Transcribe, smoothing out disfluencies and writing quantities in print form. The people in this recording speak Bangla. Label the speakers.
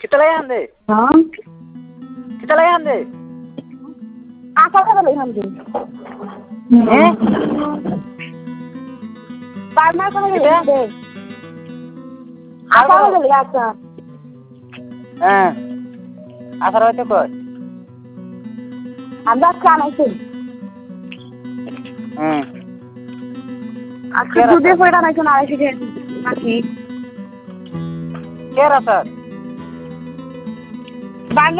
Speaker 1: Kita ande.
Speaker 2: Hả?
Speaker 1: Kita ande.
Speaker 2: Sao cái này làm gì?
Speaker 1: Eh?
Speaker 2: Bạn mai có cái gì đây? Sao cái gì vậy?
Speaker 1: Asar hoyte koi.
Speaker 2: আমরা জানাইছি আজকে দুধে কয়টা নাইছো না আইছি নাকি
Speaker 1: Kera sir.